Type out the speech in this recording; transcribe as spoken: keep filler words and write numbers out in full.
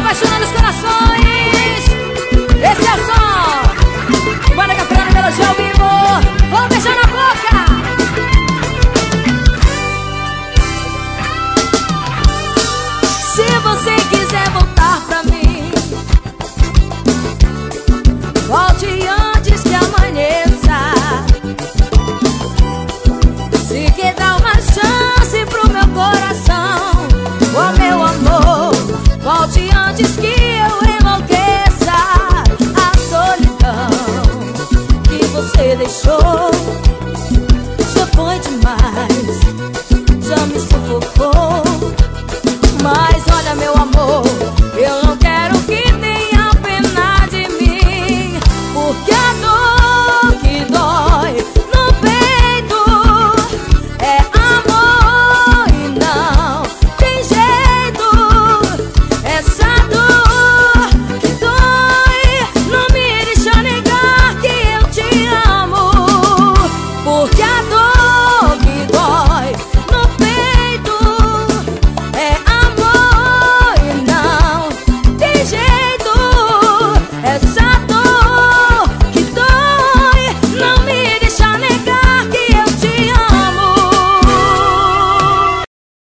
apaixonando os corações. Esse é o som. Banda Caprano, melodia ao vivo. Vou beijar na boca. Se você quiser voltar pra mim, volte antes que amanheça. Se quer dar uma chance pro meu coração, oh meu amor, volte antes que